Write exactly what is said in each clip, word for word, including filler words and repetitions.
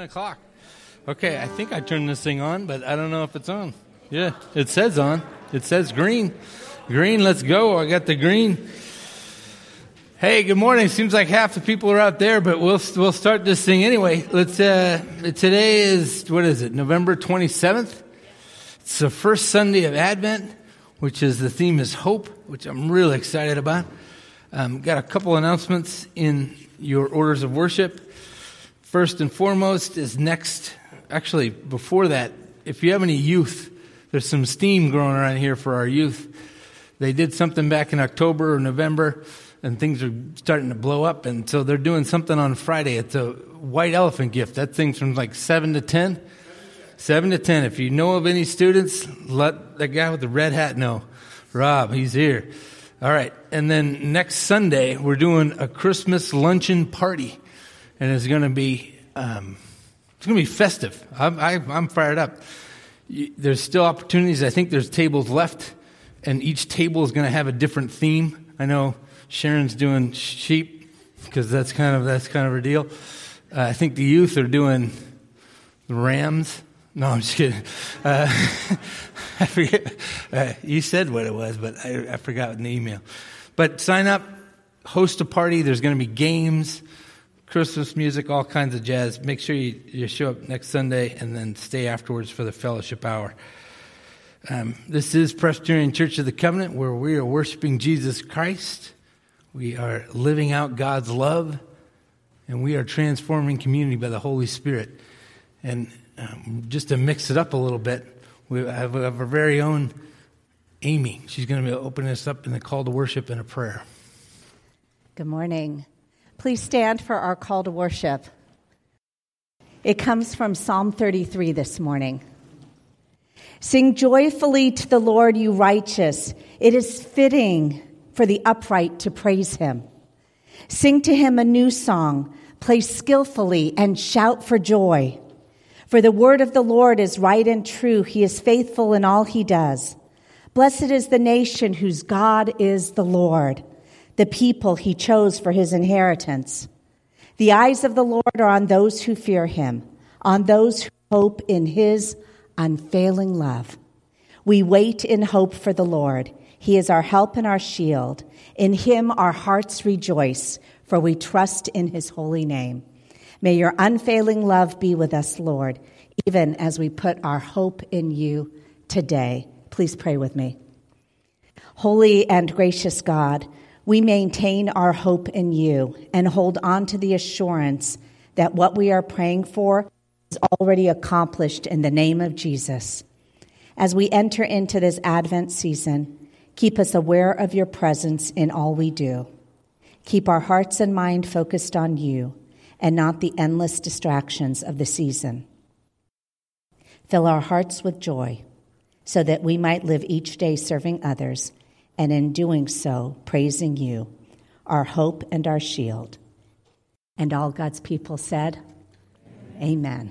o'clock. Okay, I think I turned this thing on, but I don't know if it's on. Yeah, it says on. It says green. Green, let's go. I got the green. Hey, good morning. Seems like half the people are out there, but we'll we'll start this thing anyway. Let's. Uh, today is, what is it, November twenty-seventh? It's the first Sunday of Advent, which is the theme is hope, which I'm really excited about. Um, got a couple announcements in your orders of worship. First and foremost is next, actually before that, if you have any youth, there's some steam growing around here for our youth. They did something back in October or November, and things are starting to blow up, and so they're doing something on Friday. It's a white elephant gift. That thing's from like seven to ten. seven to ten. If you know of any students, let the guy with the red hat know. Rob, he's here. All right. And then next Sunday, we're doing a Christmas luncheon party. And it's going to be, um, it's going to be festive. I'm, I, I'm fired up. There's still opportunities. I think there's tables left, and each table is going to have a different theme. I know Sharon's doing sheep because that's kind of that's kind of her deal. Uh, I think the youth are doing the rams. No, I'm just kidding. Uh, I forget. Uh, you said what it was, but I, I forgot in the email. But sign up, host a party. There's going to be games, Christmas music, all kinds of jazz. Make sure you, you show up next Sunday and then stay afterwards for the fellowship hour. Um, this is Presbyterian Church of the Covenant, where we are worshiping Jesus Christ. We are living out God's love, and we are transforming community by the Holy Spirit. And um, just to mix it up a little bit, we have, we have our very own Amy. She's going to be opening us up in the call to worship and a prayer. Good morning. Please stand for our call to worship. It comes from Psalm thirty-three this morning. Sing joyfully to the Lord, you righteous. It is fitting for the upright to praise him. Sing to him a new song. Play skillfully and shout for joy. For the word of the Lord is right and true. He is faithful in all he does. Blessed is the nation whose God is the Lord, the people he chose for his inheritance. The eyes of the Lord are on those who fear him, on those who hope in his unfailing love. We wait in hope for the Lord. He is our help and our shield. In him our hearts rejoice, for we trust in his holy name. May your unfailing love be with us, Lord, even as we put our hope in you today. Please pray with me. Holy and gracious God, we maintain our hope in you and hold on to the assurance that what we are praying for is already accomplished in the name of Jesus. As we enter into this Advent season, keep us aware of your presence in all we do. Keep our hearts and mind focused on you and not the endless distractions of the season. Fill our hearts with joy so that we might live each day serving others, and in doing so, praising you, our hope and our shield. And all God's people said, Amen.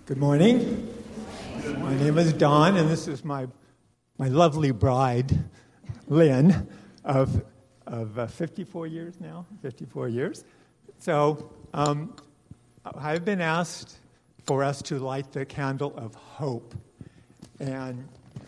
Good morning. My name is Don, and this is my my lovely bride, Lynn, of of uh, fifty-four years now, fifty-four years. So um, I've been asked for us to light the candle of hope, and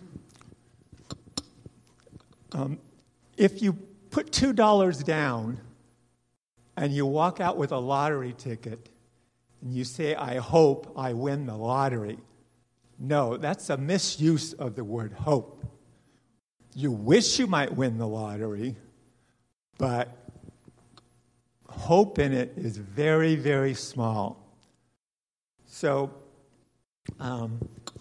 um, if you put two dollars down and you walk out with a lottery ticket, and you say, I hope I win the lottery. No, that's a misuse of the word hope. You wish you might win the lottery, but hope in it is very, very small. So, um,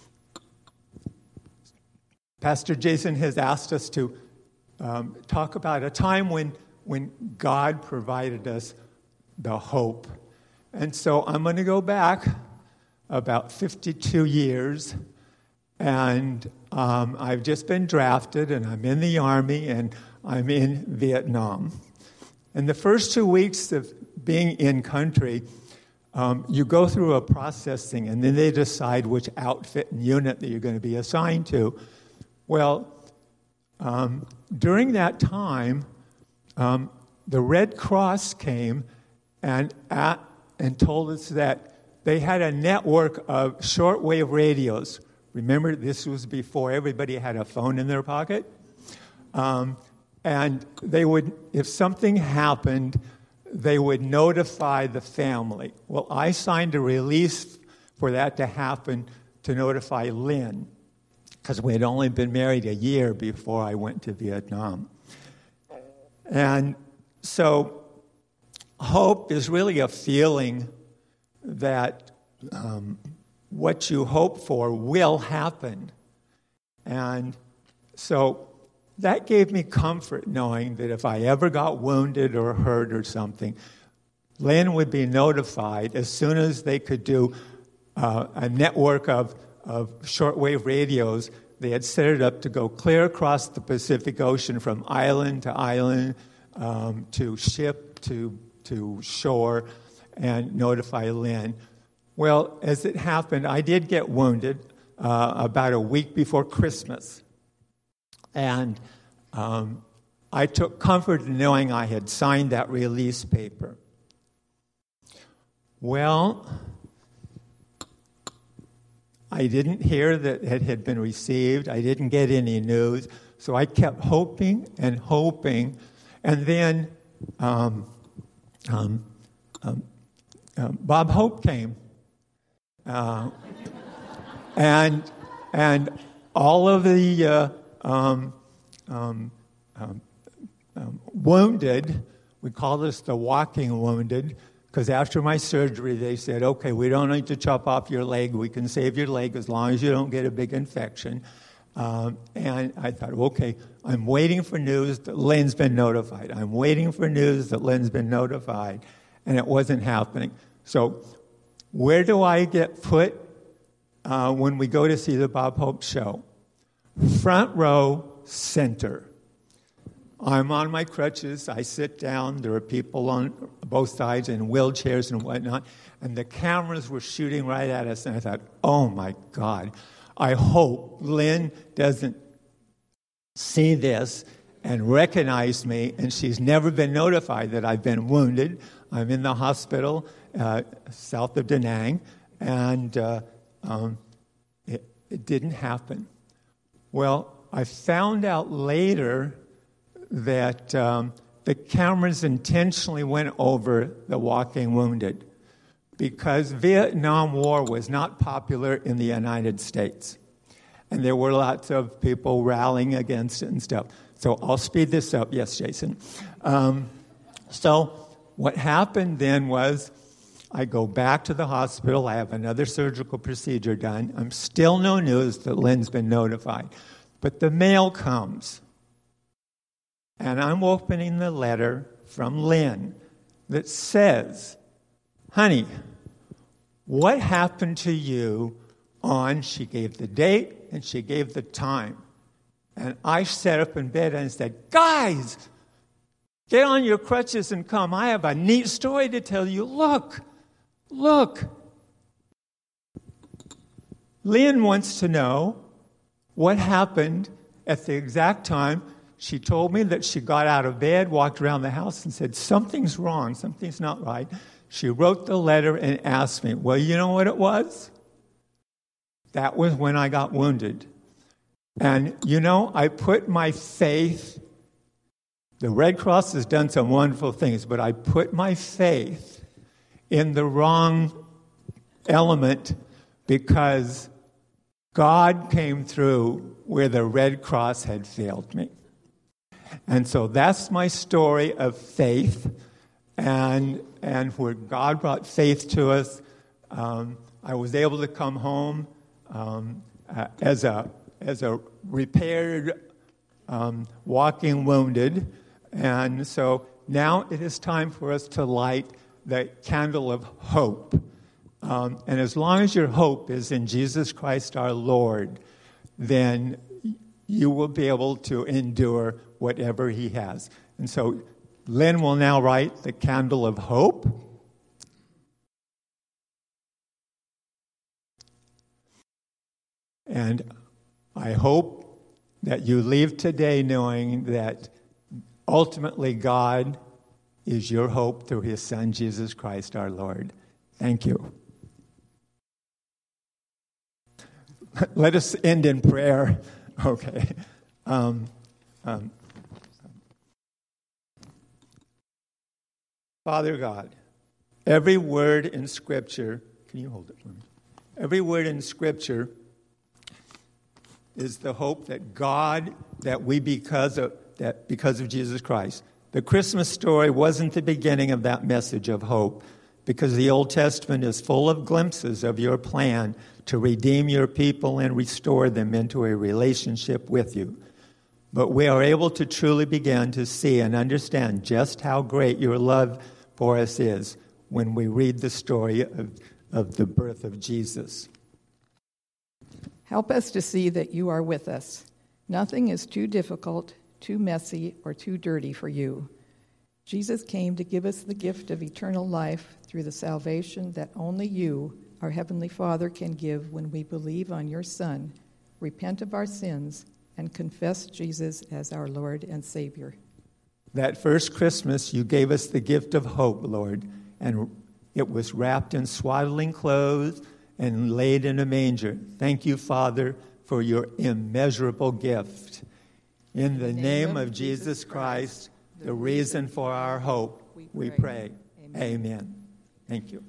Pastor Jason has asked us to um, talk about a time when, when God provided us the hope. And so I'm going to go back about fifty-two years, and um, I've just been drafted, and I'm in the Army, and I'm in Vietnam. In the first two weeks of being in country, um, you go through a processing, and then they decide which outfit and unit that you're going to be assigned to. Well, um, during that time, um, the Red Cross came and at and told us that they had a network of shortwave radios. Remember, this was before everybody had a phone in their pocket. Um, and they would, if something happened, they would notify the family. Well, I signed a release for that to happen to notify Lynn, because we had only been married a year before I went to Vietnam. And so hope is really a feeling that um, what you hope for will happen. And so that gave me comfort knowing that if I ever got wounded or hurt or something, Lynn would be notified as soon as they could do uh, a network of, of shortwave radios. They had set it up to go clear across the Pacific Ocean from island to island, um, to ship, to to shore, and notify Lynn. Well, as it happened, I did get wounded uh, about a week before Christmas. And um, I took comfort in knowing I had signed that release paper. Well, I didn't hear that it had been received. I didn't get any news. So I kept hoping and hoping. And then Um, Um, um, um, Bob Hope came, uh, and and all of the uh, um, um, um, um, wounded, we call this the walking wounded, because after my surgery they said, okay, we don't need to chop off your leg, we can save your leg as long as you don't get a big infection. Um, and I thought, okay, I'm waiting for news that Lynn's been notified. I'm waiting for news that Lynn's been notified. And it wasn't happening. So where do I get put uh, when we go to see the Bob Hope show? Front row, center. I'm on my crutches. I sit down. There are people on both sides in wheelchairs and whatnot. And the cameras were shooting right at us. And I thought, oh, my God. I hope Lynn doesn't see this and recognize me, and she's never been notified that I've been wounded. I'm in the hospital uh, south of Da Nang, and uh, um, it, it didn't happen. Well, I found out later that um, the cameras intentionally went over the walking wounded, because Vietnam War was not popular in the United States. And there were lots of people rallying against it and stuff. So I'll speed this up. Yes, Jason. Um, so what happened then was I go back to the hospital. I have another surgical procedure done. I'm still no news that Lynn's been notified. But the mail comes. And I'm opening the letter from Lynn that says, honey, what happened to you on, she gave the date and she gave the time. And I sat up in bed and said, guys, get on your crutches and come. I have a neat story to tell you. Look, look. Lynn wants to know what happened at the exact time. She told me that she got out of bed, walked around the house, and said, something's wrong, something's not right. She wrote the letter and asked me, well, you know what it was? That was when I got wounded. And, you know, I put my faith, the Red Cross has done some wonderful things, but I put my faith in the wrong element because God came through where the Red Cross had failed me. And so that's my story of faith, and and where God brought faith to us. Um, I was able to come home um, uh, as a as a repaired, um, walking wounded, and so now it is time for us to light the candle of hope. Um, and as long as your hope is in Jesus Christ our Lord, then you will be able to endure whatever he has. And so Lynn will now light the candle of hope. And I hope that you leave today knowing that ultimately God is your hope through his Son, Jesus Christ our Lord. Thank you. Let us end in prayer. Okay. Um, um, Father God, every word in Scripture, can you hold it for me? Every word in Scripture is the hope that God, that we, because of, that because of Jesus Christ. The Christmas story wasn't the beginning of that message of hope, because the Old Testament is full of glimpses of your plan to redeem your people and restore them into a relationship with you. But we are able to truly begin to see and understand just how great your love for us is when we read the story of, of the birth of Jesus. Help us to see that you are with us. Nothing is too difficult, too messy, or too dirty for you. Jesus came to give us the gift of eternal life through the salvation that only you, our Heavenly Father, can give when we believe on your Son, repent of our sins, and confess Jesus as our Lord and Savior. That first Christmas, you gave us the gift of hope, Lord, and it was wrapped in swaddling clothes and laid in a manger. Thank you, Father, for your immeasurable gift. In the name of Jesus Christ, the reason for our hope, we pray. Amen. Thank you.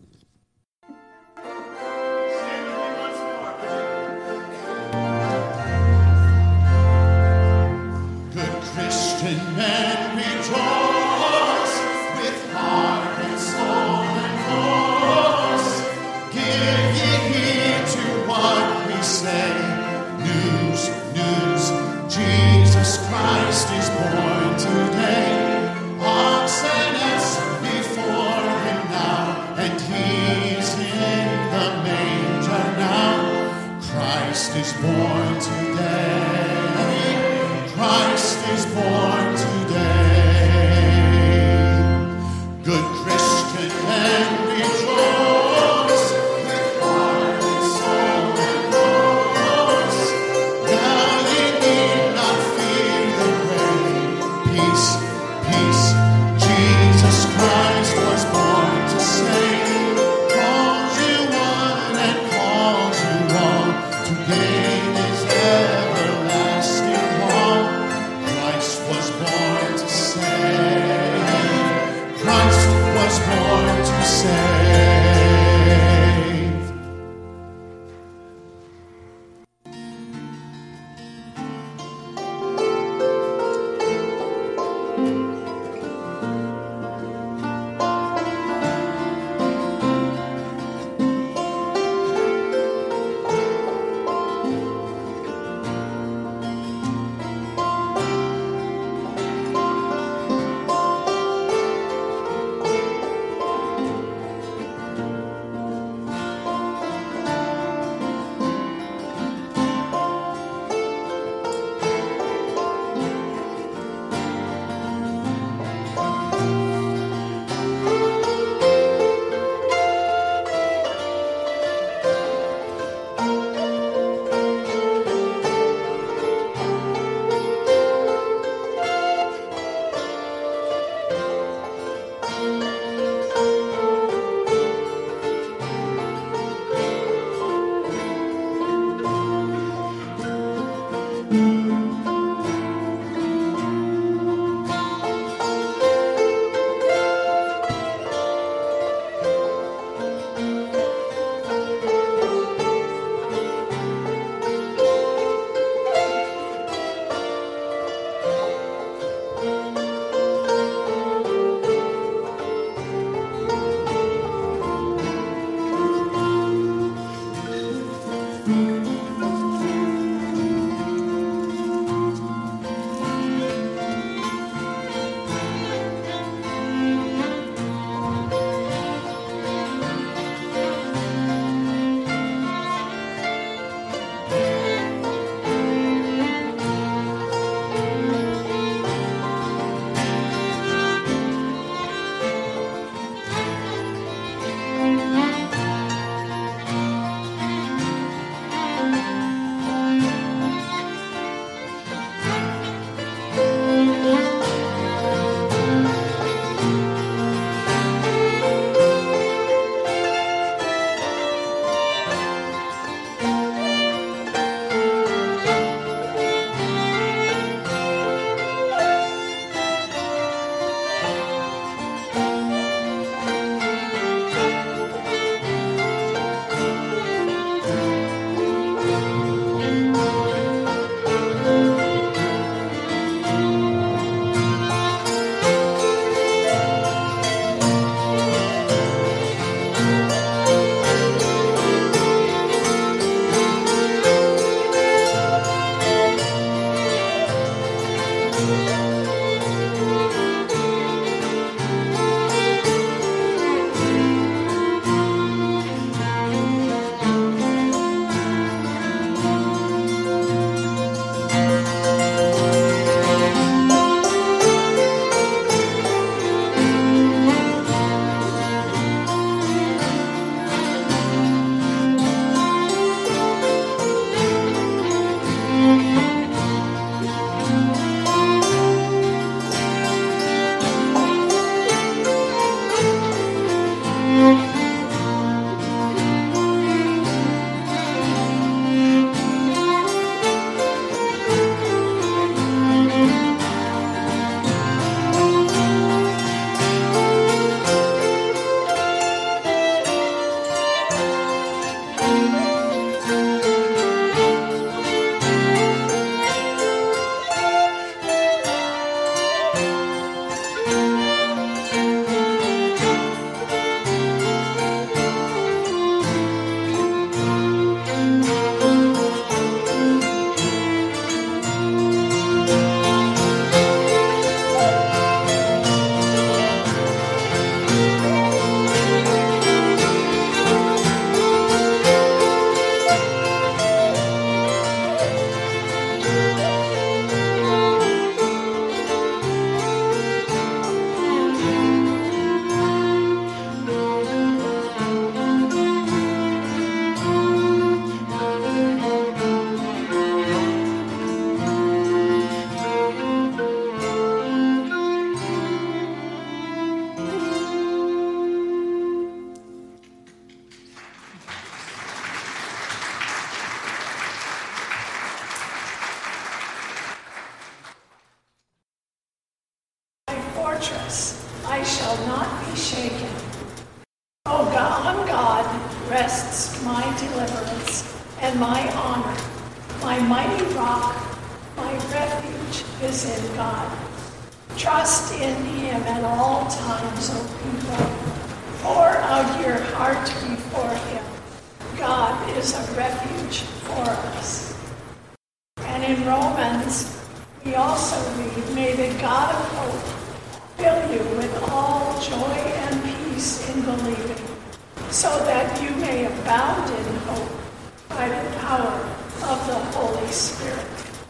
Good Christian man, rejoice with heart and soul and force. Give ye heed to what we say. News, news, Jesus Christ is born today. Oxen before him now, and he's in the manger now. Christ is born today. Christ is born today. Good Christian man, rejoice with heart and soul and voice. Now ye need not fear the grave. Peace, peace, Jesus Christ was born to save. Calls you one and calls you all to gain his everlasting home. Christ was deliverance and my honor. My mighty rock, my refuge is in God. Trust in him at all times, O people. Pour out your heart before him. God is a refuge for us. And in Romans, we also read, may the God of hope fill you with all joy and peace in believing, so that you may abound in hope by the power of the Holy Spirit.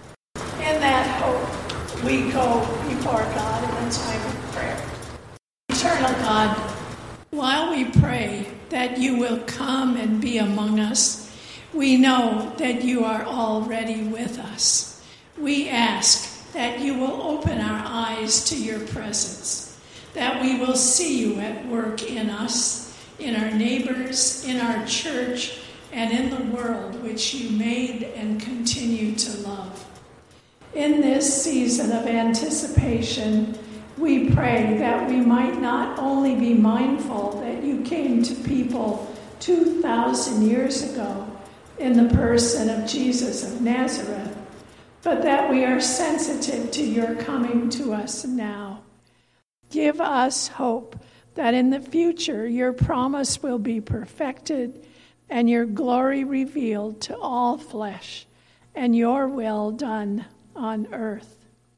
In that hope, we go before God in a time of prayer. Eternal God, while we pray that you will come and be among us, we know that you are already with us. We ask that you will open our eyes to your presence, that we will see you at work in us, in our neighbors, in our church, and in the world which you made and continue to love. In this season of anticipation, we pray that we might not only be mindful that you came to people two thousand years ago in the person of Jesus of Nazareth, but that we are sensitive to your coming to us now. Give us hope that in the future your promise will be perfected and your glory revealed to all flesh, and your will done on earth.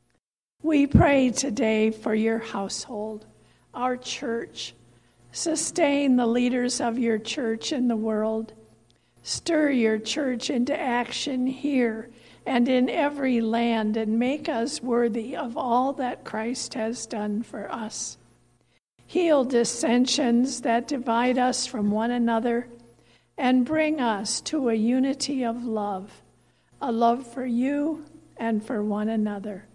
We pray today for your household, our church. Sustain the leaders of your church in the world. Stir your church into action here and in every land, and make us worthy of all that Christ has done for us. Heal dissensions that divide us from one another, and bring us to a unity of love, a love for you and for one another.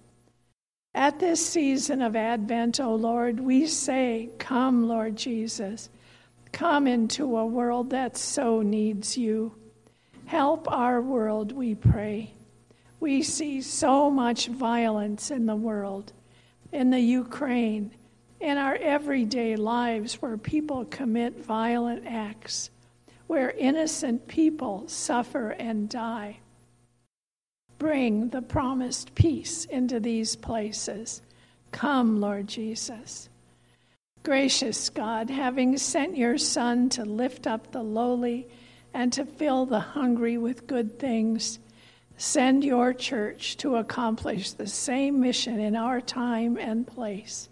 At this season of Advent, O Lord, we say, come, Lord Jesus, come into a world that so needs you. Help our world, we pray. We see so much violence in the world, in the Ukraine, in our everyday lives where people commit violent acts, where innocent people suffer and die. Bring the promised peace into these places. Come, Lord Jesus. Gracious God, having sent your Son to lift up the lowly and to fill the hungry with good things, send your church to accomplish the same mission in our time and place.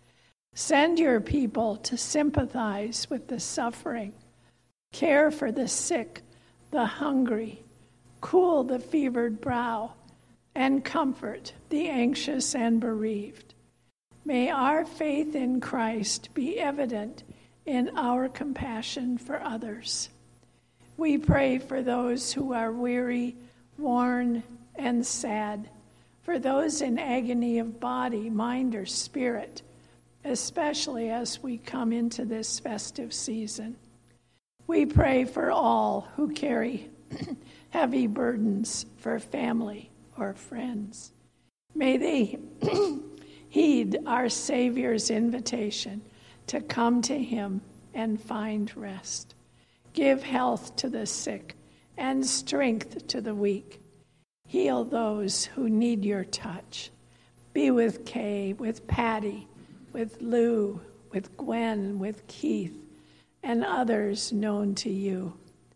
Send your people to sympathize with the suffering, care for the sick, the hungry, cool the fevered brow, and comfort the anxious and bereaved. May our faith in Christ be evident in our compassion for others. We pray for those who are weary, worn, and sad, for those in agony of body, mind, or spirit, especially as we come into this festive season. We pray for all who carry heavy burdens for family or friends. May they heed our Savior's invitation to come to him and find rest. Give health to the sick and strength to the weak. Heal those who need your touch. Be with Kay, with Patty, with Lou, with Gwen, with Keith, and others known to you.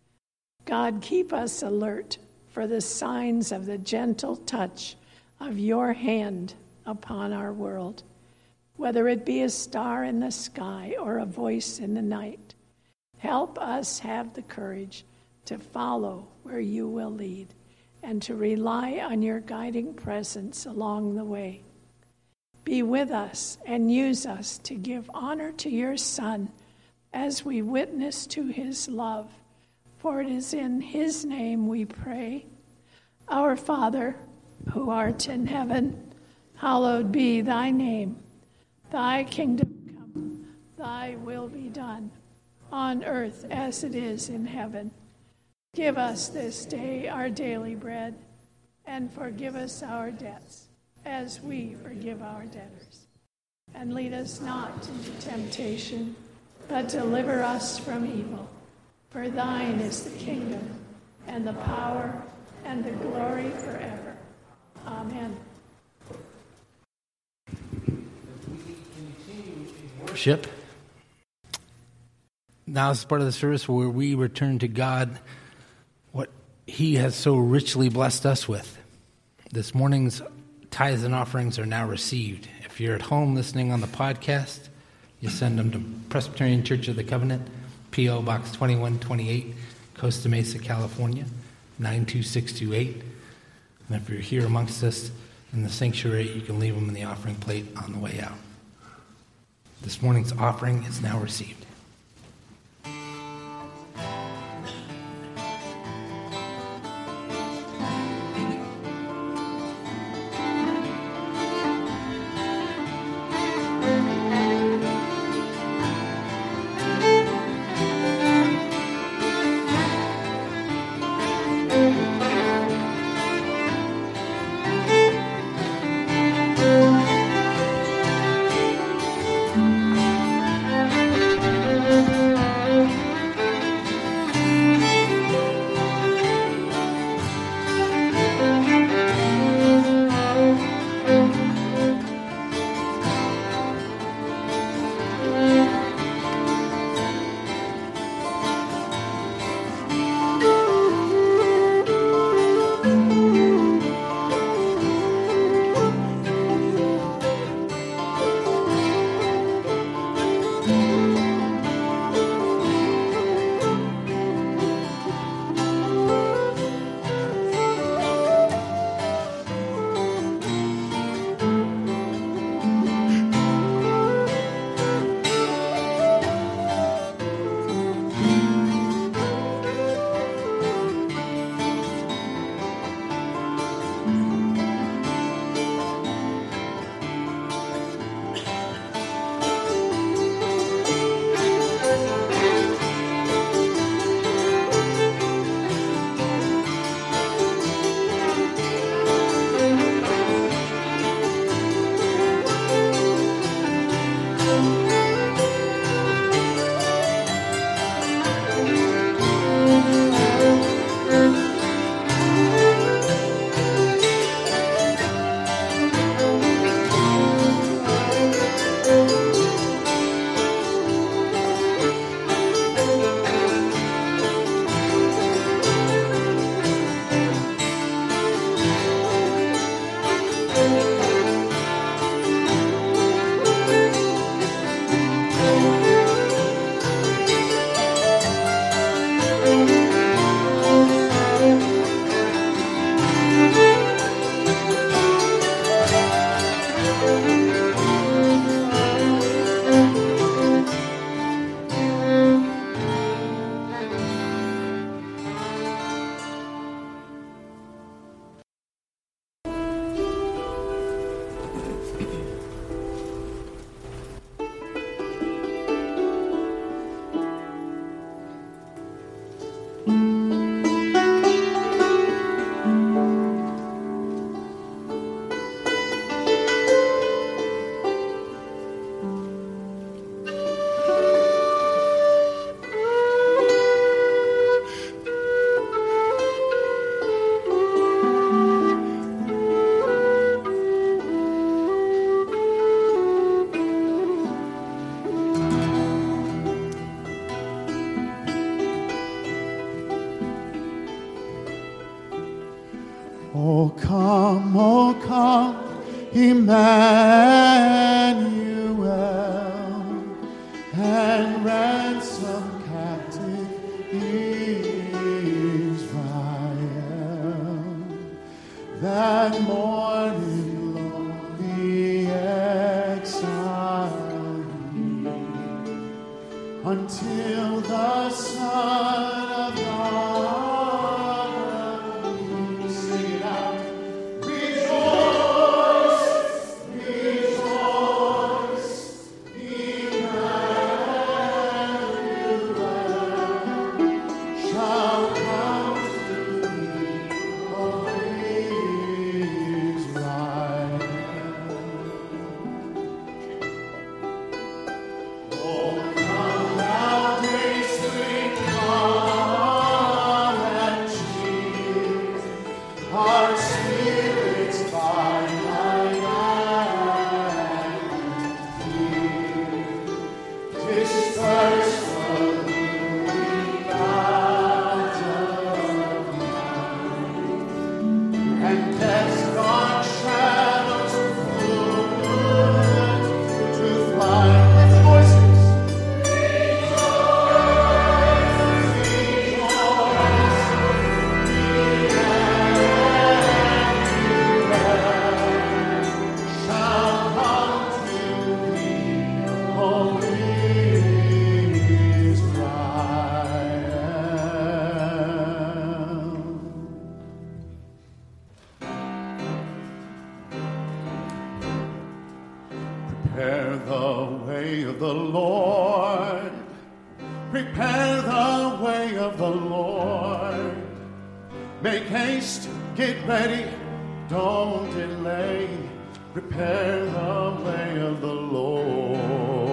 God, keep us alert for the signs of the gentle touch of your hand upon our world, whether it be a star in the sky or a voice in the night. Help us have the courage to follow where you will lead and to rely on your guiding presence along the way. Be with us and use us to give honor to your Son as we witness to his love. For it is in his name we pray. Our Father, who art in heaven, hallowed be thy name. Thy kingdom come, thy will be done, on earth as it is in heaven. Give us this day our daily bread, and forgive us our debts, as we forgive our debtors. And lead us not into temptation, but deliver us from evil. For thine is the kingdom, and the power and the glory forever. Amen. Worship. Now is part of the service where we return to God what He has so richly blessed us with. This morning's tithes and offerings are now received. If you're at home listening on the podcast, you send them to Presbyterian Church of the Covenant, P O Box twenty-one twenty-eight, Costa Mesa, California, nine two six two eight. And if you're here amongst us in the sanctuary, you can leave them in the offering plate on the way out. This morning's offering is now received. Oh come, oh come, Emmanuel, and ransom captive Israel. That morning lonely exile ye, until the Son of God. Make haste, get ready, don't delay. Prepare the way of the Lord.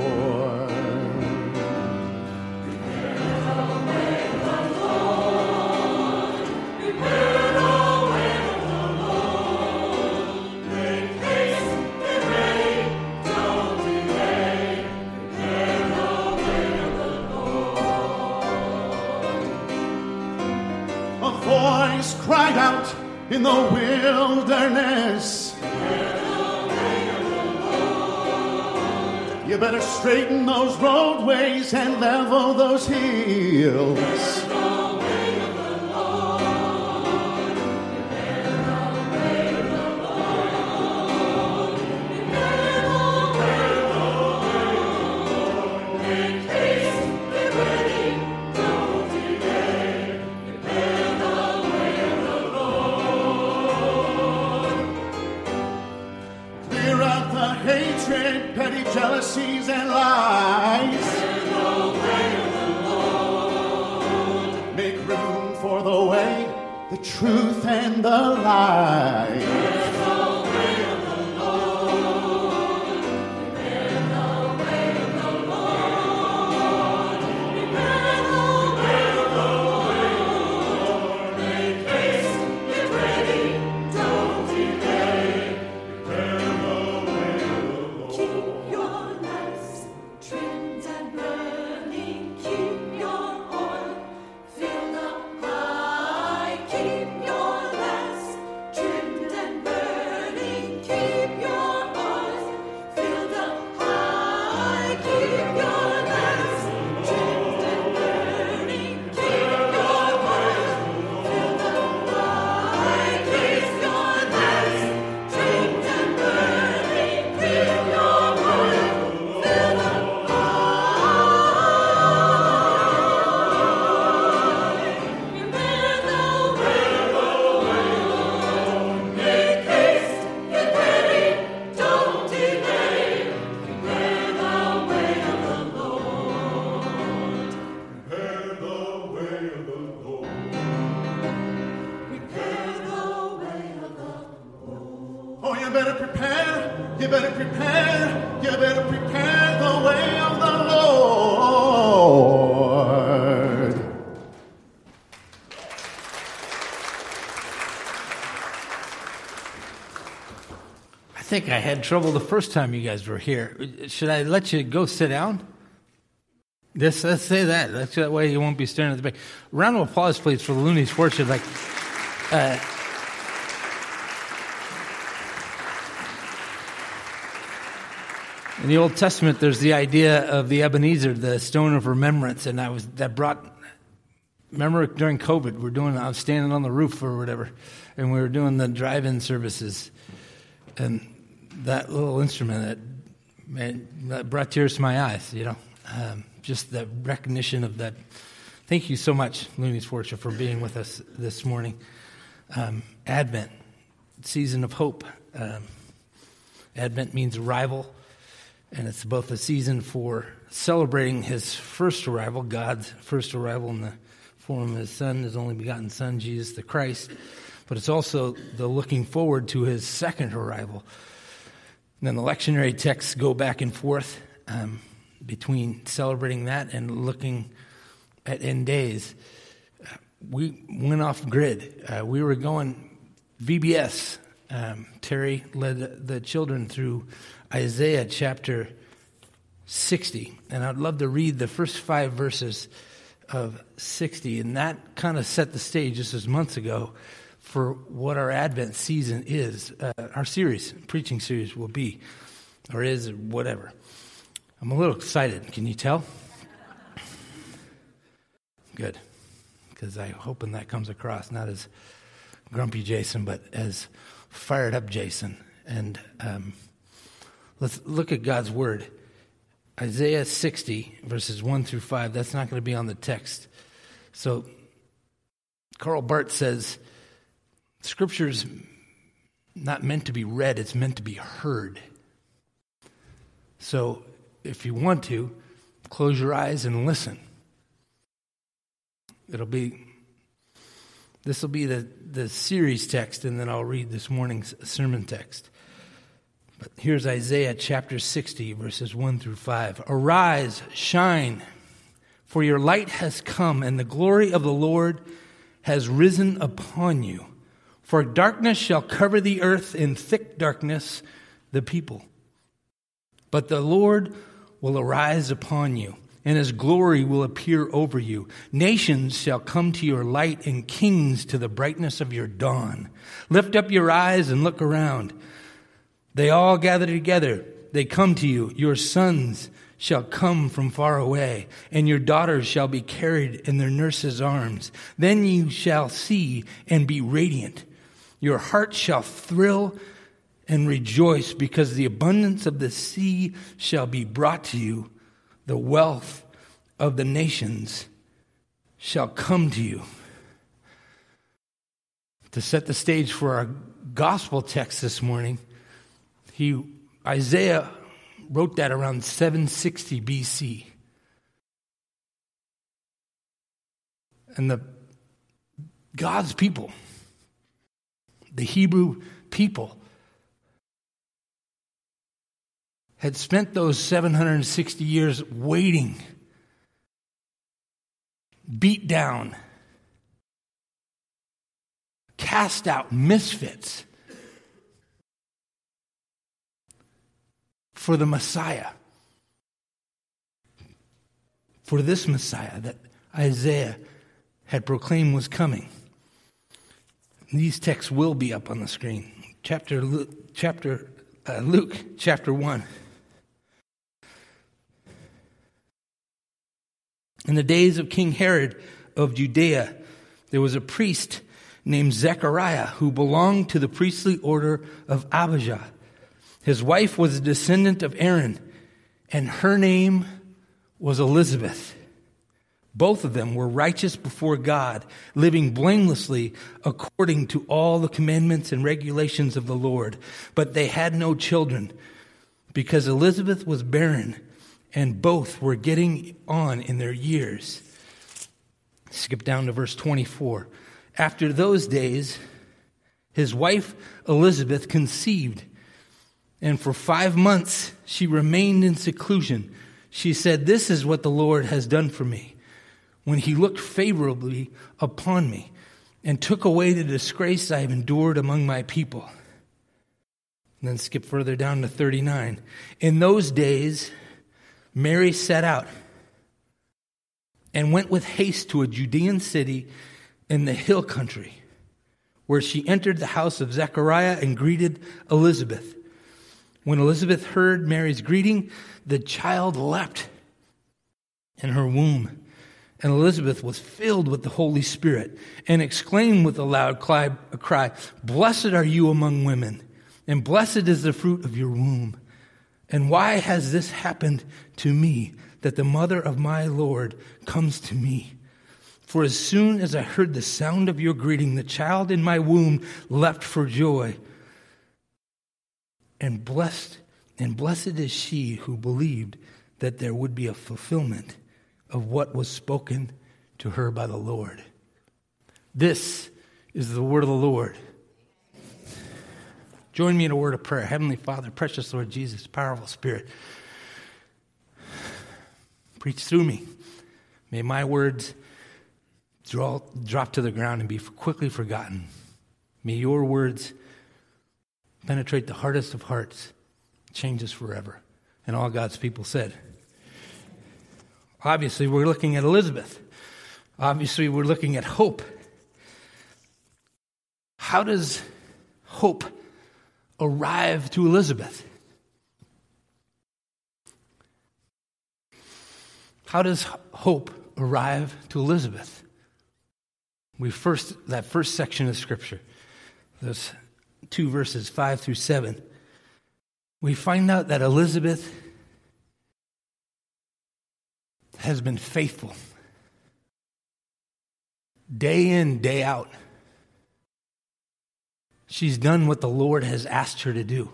Prepare the way of the Lord. Prepare the way of the Lord. Make haste, get ready, don't delay. Prepare the way of the Lord. A voice cried out in the wilderness. You better straighten those roadways and level those hills. Prepare the way of the Lord. Prepare the way of the Lord. Prepare the way of the Lord. Make haste, get ready, don't delay. Prepare the way of the Lord. Clear out the hatred, petty jealousies and lies. The way of the Lord. Make room for the way, the truth, and the light. The way of the Lord. Prepare the way of the Lord. Prepare the way of the Lord. Make haste, get ready, don't delay. Prepare the way of the Lord. Keep your lamps trimmed and burning. Keep your oil filled up high. Keep your lamps trimmed and burning. Keep your oil filled up high. Keep your lamps trimmed and burning. Keep your oil filled up high. Keep your lamps trimmed and burning. Keep your oil filled up high. Prepare the way of the Lord. Make haste, get ready, don't delay. Prepare the way of the Lord. Prepare the way of the Lord. Prepare the way of the Lord. Oh, you better prepare, you better prepare, you better prepare the way of the Lord. I think I had trouble the first time you guys were here. Should I let you go sit down? Yes, let's say that. That's that way you won't be staring at the back. Round of applause, please, for the Looney's Fortune. Like, uh, in the Old Testament, there's the idea of the Ebenezer, the stone of remembrance, and I was that brought. Remember during COVID, we're doing. I was standing on the roof or whatever, and we were doing the drive-in services, and that little instrument that, man, that brought tears to my eyes. You know, um, just the recognition of that. Thank you so much, Looney's Fortune, for being with us this morning. Um, Advent, season of hope. Um, Advent means arrival, and it's both a season for celebrating His first arrival, God's first arrival in the form of His Son, His only begotten Son, Jesus the Christ. But it's also the looking forward to His second arrival. And then the lectionary texts go back and forth um, between celebrating that and looking at end days. Uh, we went off grid. Uh, we were going V B S. Um, Terry led the children through Isaiah chapter sixty. And I'd love to read the first five verses of sixty. And that kind of set the stage just as months ago for what our Advent season is. Uh, our series, preaching series will be, or is, or whatever. I'm a little excited. Can you tell? Good. Because I'm hoping that comes across, not as grumpy Jason, but as fired up Jason. And um, let's look at God's Word. Isaiah sixty, verses one through five. That's not going to be on the text. So Karl Barth says, Scripture's not meant to be read, it's meant to be heard. So if you want to, close your eyes and listen. It'll be This will be the, the series text, and then I'll read this morning's sermon text. But here's Isaiah chapter sixty, verses one through five. Arise, shine, for your light has come, and the glory of the Lord has risen upon you. For darkness shall cover the earth, and thick darkness the people. But the Lord will arise upon you, and his glory will appear over you. Nations shall come to your light, and kings to the brightness of your dawn. Lift up your eyes and look around. They all gather together. They come to you. Your sons shall come from far away, and your daughters shall be carried in their nurses' arms. Then you shall see and be radiant. Your heart shall thrill and rejoice, because the abundance of the sea shall be brought to you. The wealth of the nations shall come to you. To set the stage for our gospel text this morning, he Isaiah wrote that around seven sixty B C. And the God's people, the Hebrew people, had spent those seven hundred sixty years waiting, beat down, cast out misfits for the Messiah, for this Messiah that Isaiah had proclaimed was coming. These texts will be up on the screen. Chapter, chapter uh, Luke, chapter one. In the days of King Herod of Judea, there was a priest named Zechariah who belonged to the priestly order of Abijah. His wife was a descendant of Aaron, and her name was Elizabeth. Both of them were righteous before God, living blamelessly according to all the commandments and regulations of the Lord. But they had no children, because Elizabeth was barren, and both were getting on in their years. Skip down to verse twenty-four. After those days, his wife Elizabeth conceived, and for five months she remained in seclusion. She said, "This is what the Lord has done for me, when he looked favorably upon me and took away the disgrace I have endured among my people." And then skip further down to thirty-nine. In those days, Mary set out and went with haste to a Judean city in the hill country, where she entered the house of Zechariah and greeted Elizabeth. When Elizabeth heard Mary's greeting, the child leapt in her womb. And Elizabeth was filled with the Holy Spirit and exclaimed with a loud cry, "Blessed are you among women, and blessed is the fruit of your womb. And why has this happened to me, that the mother of my Lord comes to me? For as soon as I heard the sound of your greeting, the child in my womb leapt for joy. And blessed, and blessed is she who believed that there would be a fulfillment of what was spoken to her by the Lord." This is the word of the Lord. Join me in a word of prayer. Heavenly Father, precious Lord Jesus, powerful Spirit, preach through me. May my words draw, drop to the ground and be quickly forgotten. May your words penetrate the hardest of hearts, change us forever. And all God's people said. Obviously, we're looking at Elizabeth. Obviously, we're looking at hope. How does hope arrive to Elizabeth? How does hope arrive to Elizabeth? We first, that first section of Scripture, those two verses, five through seven, we find out that Elizabeth has been faithful. Day in, day out. She's done what the Lord has asked her to do.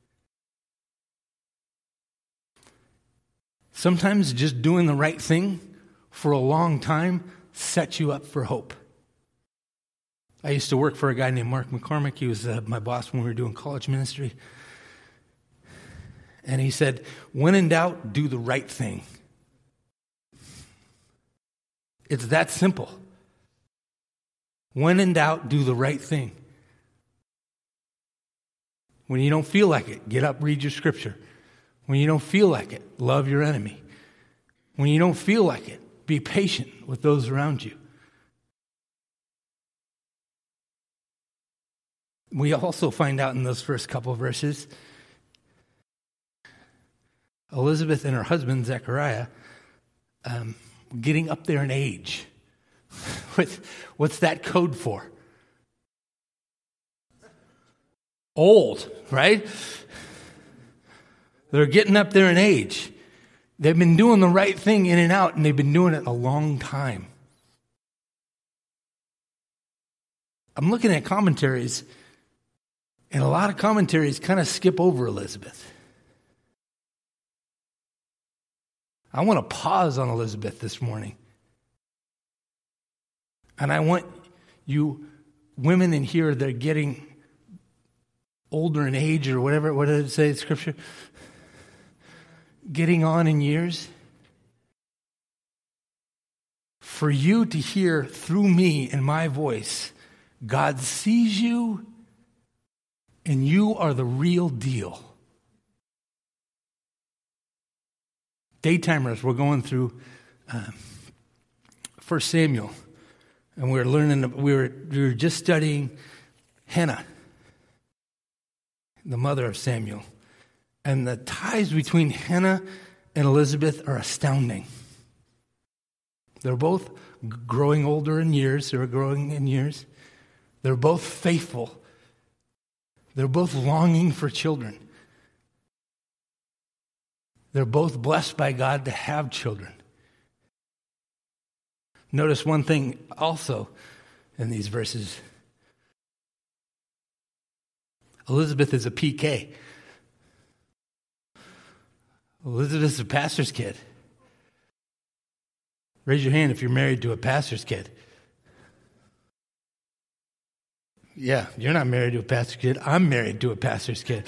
Sometimes just doing the right thing for a long time sets you up for hope. I used to work for a guy named Mark McCormick. He was uh, my boss when we were doing college ministry. And he said, when in doubt, do the right thing. It's that simple. When in doubt, do the right thing. When you don't feel like it, get up, read your scripture. When you don't feel like it, love your enemy. When you don't feel like it, be patient with those around you. We also find out in those first couple of verses, Elizabeth and her husband, Zechariah, um, getting up there in age. What's that code for? Old, right? They're getting up there in age. They've been doing the right thing in and out, and they've been doing it a long time. I'm looking at commentaries, and a lot of commentaries kind of skip over Elizabeth. I want to pause on Elizabeth this morning. And I want you women in here that are getting older in age or whatever, what did it say in Scripture? Getting on in years. For you to hear through me and my voice, God sees you and you are the real deal. Daytimers, we're going through um, First Samuel, and we were learning. We were we were just studying Hannah, the mother of Samuel, and the ties between Hannah and Elizabeth are astounding. They're both growing older in years. They're growing in years. They're both faithful. They're both longing for children. They're both blessed by God to have children. Notice one thing also in these verses. Elizabeth is a P K. Elizabeth is a pastor's kid. Raise your hand if you're married to a pastor's kid. Yeah, you're not married to a pastor's kid. I'm married to a pastor's kid.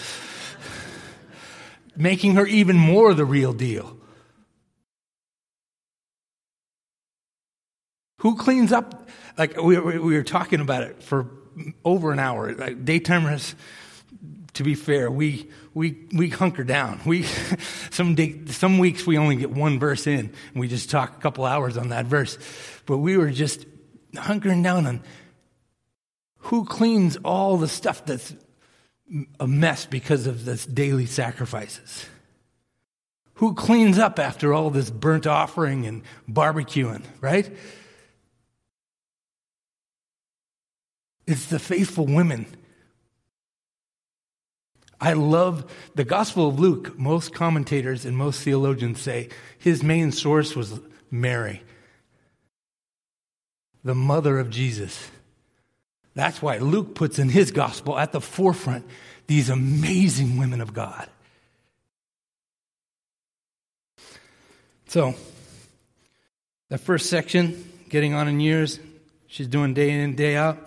Making her even more the real deal. Who cleans up? Like we, we, we were talking about it for over an hour. Like daytimers, to be fair, we we we hunker down. We some day, some weeks we only get one verse in, and we just talk a couple hours on that verse. But we were just hunkering down on who cleans all the stuff that's a mess because of this daily sacrifices. Who cleans up after all this burnt offering and barbecuing, right? It's the faithful women. I love the Gospel of Luke. Most commentators and most theologians say his main source was Mary, the mother of Jesus. That's why Luke puts in his gospel at the forefront these amazing women of God. So, the first section, getting on in years, she's doing day in, day out.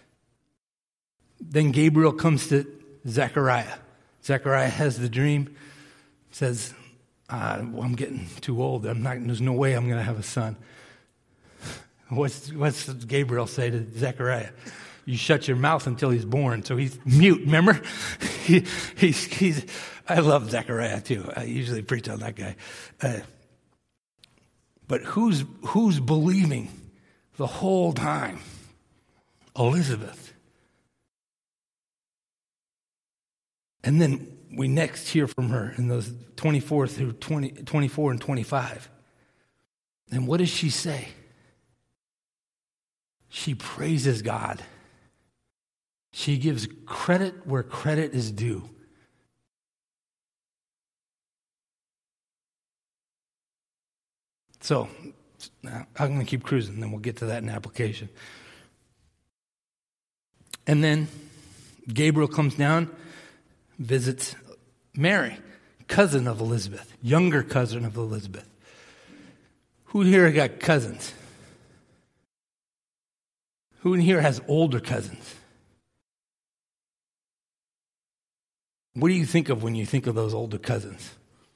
Then Gabriel comes to Zechariah. Zechariah has the dream, says, uh, well, I'm getting too old. I'm not, there's no way I'm going to have a son. What's, what's Gabriel say to Zechariah? You shut your mouth until he's born. So he's mute, remember? he, he's, he's, I love Zechariah too. I usually preach on that guy. Uh, but who's, who's believing the whole time? Elizabeth. And then we next hear from her in those twenty-four through twenty, twenty-four and twenty-five. And what does she say? She praises God. She gives credit where credit is due. So, I'm going to keep cruising, and then we'll get to that in application. And then Gabriel comes down, visits Mary, cousin of Elizabeth, younger cousin of Elizabeth. Who here got cousins? Who in here has older cousins? What do you think of when you think of those older cousins?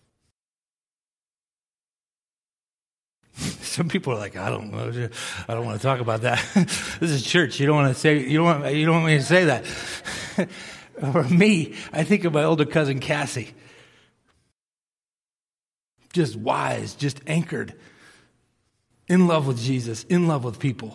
Some people are like, I don't know, I don't want to talk about that. This is church. You don't want to say, you don't want, you don't want me to say that. For me, I think of my older cousin Cassie. Just wise, just anchored, in love with Jesus, in love with people.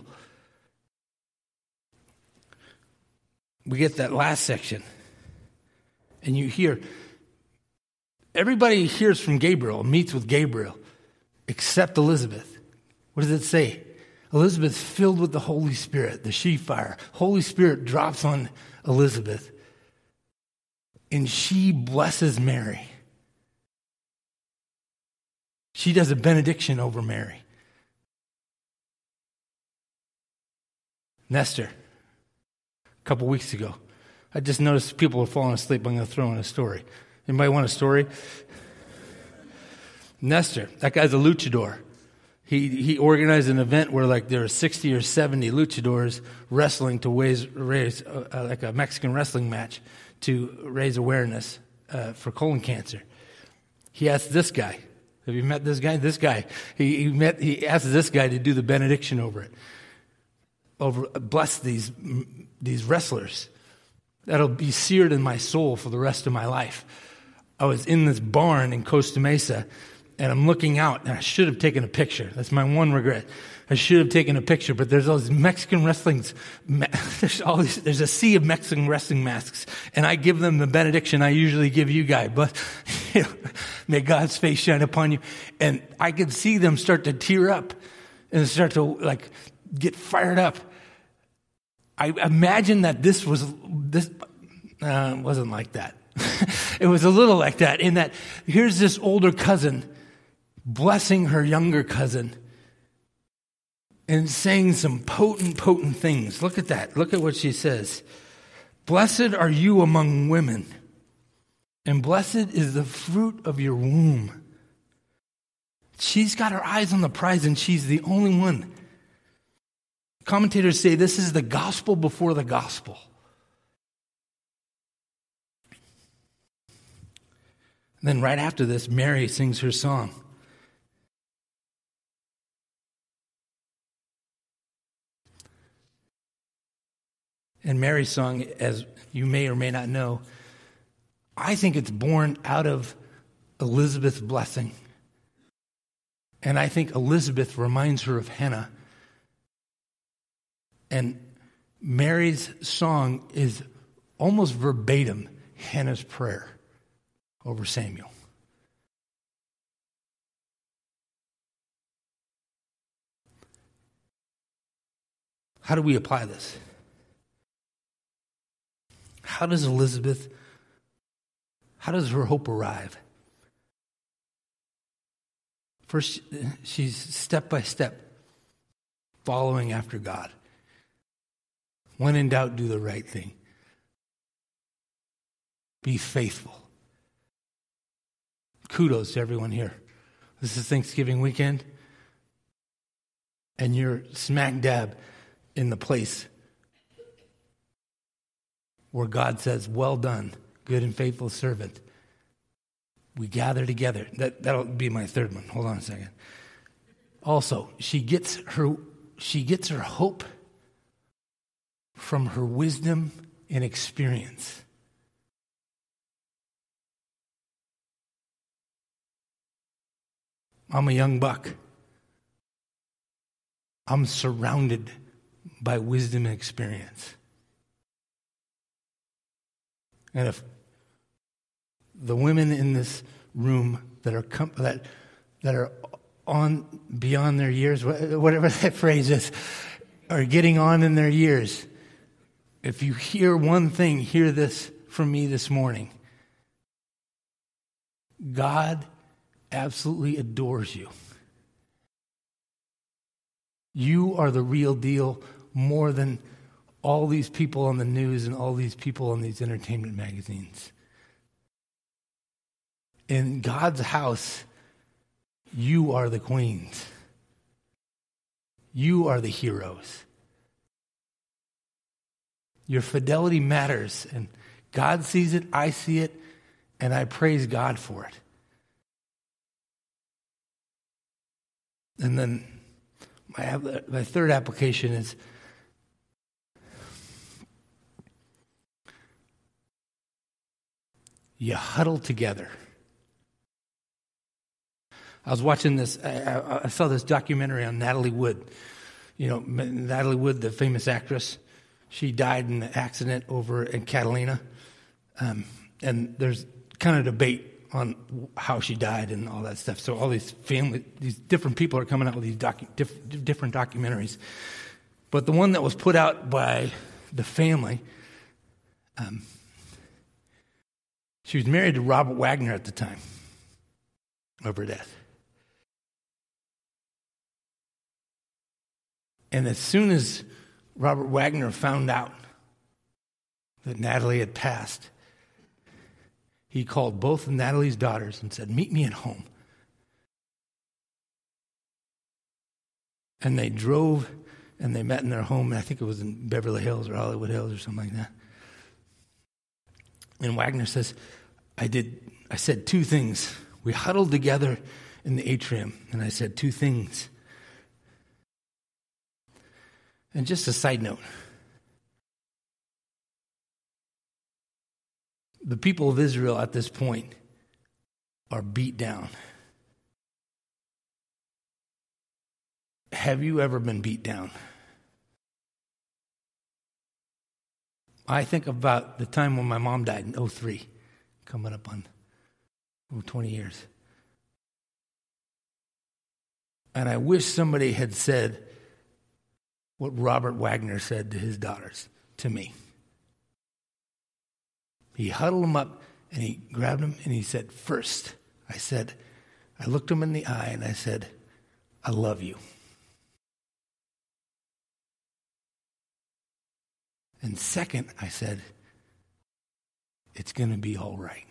We get that last section, and you hear, everybody hears from Gabriel, meets with Gabriel, except Elizabeth. What does it say? Elizabeth's filled with the Holy Spirit, the she fire. Holy Spirit drops on Elizabeth, and she blesses Mary. She does a benediction over Mary. Nestor, a couple weeks ago, I just noticed people were falling asleep. I'm going to throw in a story. Anybody want a story? Nestor, that guy's a luchador. He he organized an event where like there were sixty or seventy luchadors wrestling to raise, raise uh, like a Mexican wrestling match to raise awareness uh, for colon cancer. He asked this guy, have you met this guy? This guy, he, he met. He asked this guy to do the benediction over it. Over bless these these wrestlers. That'll be seared in my soul for the rest of my life. I was in this barn in Costa Mesa, and I'm looking out, and I should have taken a picture. That's my one regret. I should have taken a picture, but there's all these Mexican wrestlings. There's all these. There's a sea of Mexican wrestling masks, and I give them the benediction I usually give you guys. But you know, may God's face shine upon you. And I could see them start to tear up and start to like get fired up. I imagine that this was this uh, wasn't like that. It was a little like that. In that, here's this older cousin blessing her younger cousin and saying some potent, potent things. Look at that. Look at what she says. Blessed are you among women, and blessed is the fruit of your womb. She's got her eyes on the prize, and she's the only one. Commentators say this is the gospel before the gospel. And then right after this, Mary sings her song. And Mary's song, as you may or may not know, I think it's born out of Elizabeth's blessing. And I think Elizabeth reminds her of Hannah. And Mary's song is almost verbatim Hannah's prayer over Samuel. How do we apply this? How does Elizabeth, how does her hope arrive? First, she's step by step following after God. When in doubt, do the right thing. Be faithful. Kudos to everyone here. This is Thanksgiving weekend, and you're smack dab in the place where God says, well done, good and faithful servant. We gather together. That, that'll be my third one. Hold on a second. Also, she gets her she gets her hope from her wisdom and experience. I'm a young buck. I'm surrounded by wisdom and experience. And if the women in this room that are com- that that are on beyond their years, whatever that phrase is, are getting on in their years, if you hear one thing, hear this from me this morning. God absolutely adores you. You are the real deal more than all these people on the news and all these people on these entertainment magazines. In God's house, you are the queens. You are the heroes. Your fidelity matters, and God sees it, I see it, and I praise God for it. And then my, my third application is you huddle together. I was watching this, I, I saw this documentary on Natalie Wood. You know, Natalie Wood, the famous actress, she died in an accident over in Catalina. Um, and there's kind of debate on how she died and all that stuff. So all these family, these different people are coming out with these docu- diff- different documentaries. But the one that was put out by the family, um, she was married to Robert Wagner at the time of her death. And as soon as Robert Wagner found out that Natalie had passed, he called both of Natalie's daughters and said, meet me at home. And they drove and they met in their home. I think it was in Beverly Hills or Hollywood Hills or something like that. And Wagner says, I did, I said two things. We huddled together in the atrium, and I said two things. And just a side note, the people of Israel at this point are beat down. Have you ever been beat down? I think about the time when my mom died in oh three, coming up on oh, twenty years. And I wish somebody had said what Robert Wagner said to his daughters, to me. He huddled them up and he grabbed them and he said, first, I said, I looked him in the eye and I said, I love you. And second, I said, it's going to be all right.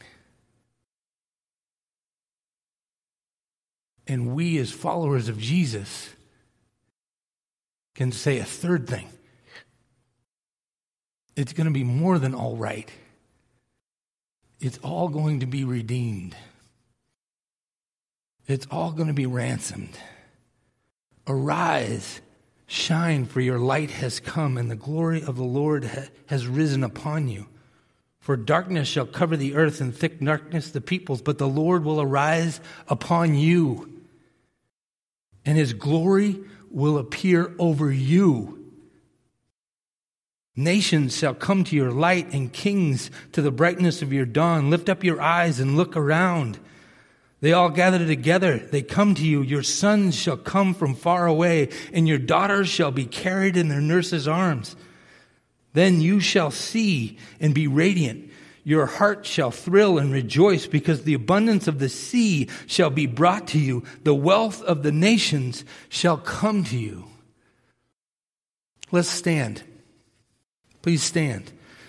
And we as followers of Jesus can say a third thing. It's going to be more than all right. It's all going to be redeemed. It's all going to be ransomed. Arise, shine, for your light has come, and the glory of the Lord ha- has risen upon you. For darkness shall cover the earth, and thick darkness the peoples, but the Lord will arise upon you, and his glory will appear over you. Nations shall come to your light, and kings to the brightness of your dawn. Lift up your eyes and look around. They all gather together. They come to you. Your sons shall come from far away, and your daughters shall be carried in their nurses' arms. Then you shall see and be radiant. Your heart shall thrill and rejoice, because the abundance of the sea shall be brought to you. The wealth of the nations shall come to you. Let's stand. Please stand.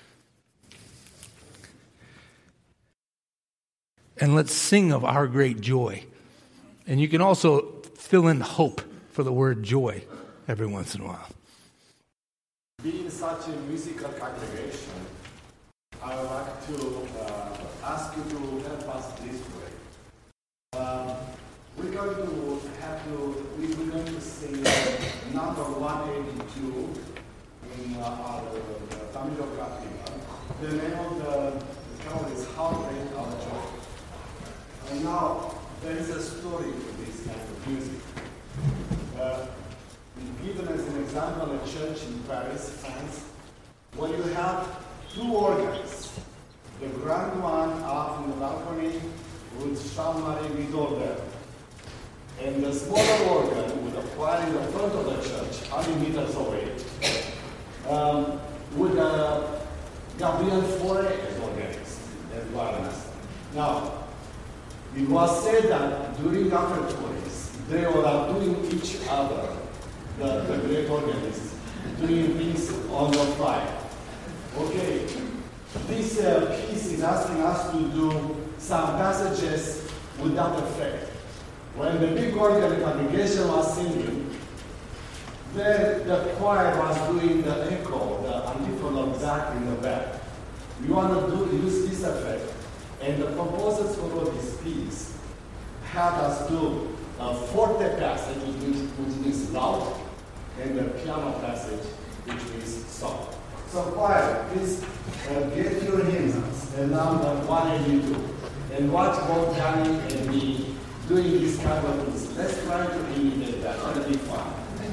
And let's sing of our great joy. And you can also fill in hope for the word joy every once in a while. Being such a musical congregation, I would like to uh, ask you to help us this way. Um, we're going to have to, we're going to sing number one eighty-two in uh, our uh, Tamilography. The name of the carol is How Great Our Joy. And now, there is a story to this kind of music. Uh, given as an example, a church in Paris, France, where you have two organs. The grand one up in the balcony with Jean-Marie Vidal, and the smaller organ with a choir in the front of the church, one hundred meters away, um, with uh, Gabriel Fauré as organist and violinist. Now, it was said that during offertories, they were doing each other, the, the great organists, doing things on the fly. Okay, this uh, piece is asking us to do some passages without effect. When the big organ congregation was singing, then the choir was doing the echo, the antiphonal exact in the back. We want to do use this effect, and the composers for this piece had us do a forte passage, which means, which means loud, and the piano passage, which means soft. So choir, please uh, get your hands and number one eighty-two, and watch both Danny and me doing this kind of things. Let's try to imitate that. That'll be fun.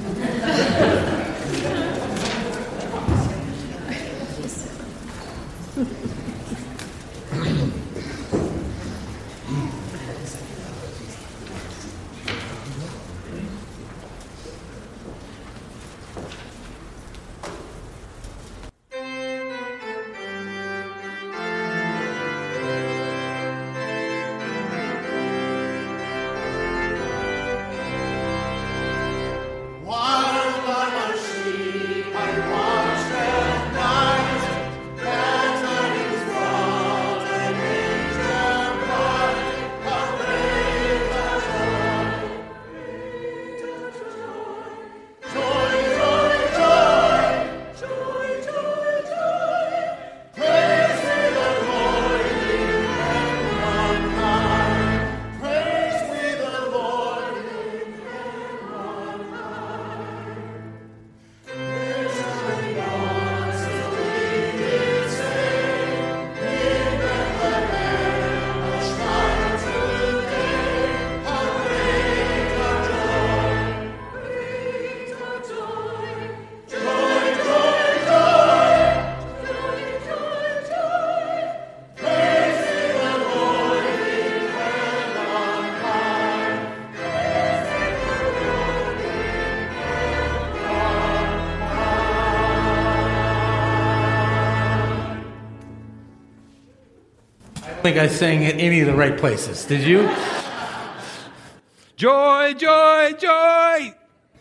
I think I sang at any of the right places. Did you? Joy, joy, joy.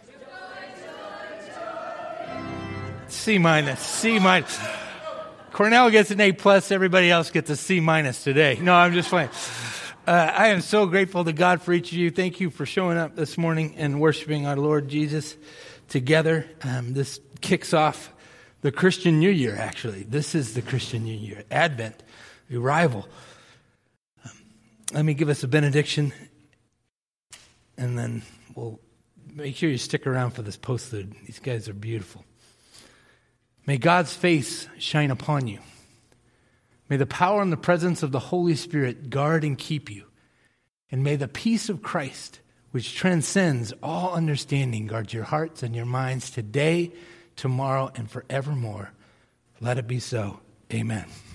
C minus, C minus. Cornell gets an A plus. Everybody else gets a C minus today. No, I'm just playing. Uh, I am so grateful to God for each of you. Thank you for showing up this morning and worshiping our Lord Jesus together. Um, this kicks off the Christian New Year, actually. This is the Christian New Year. Advent, arrival. Um, let me give us a benediction, and then we'll make sure you stick around for this postlude. These guys are beautiful. May God's face shine upon you. May the power and the presence of the Holy Spirit guard and keep you. And may the peace of Christ, which transcends all understanding, guard your hearts and your minds today, tomorrow, and forevermore. Let it be so. Amen.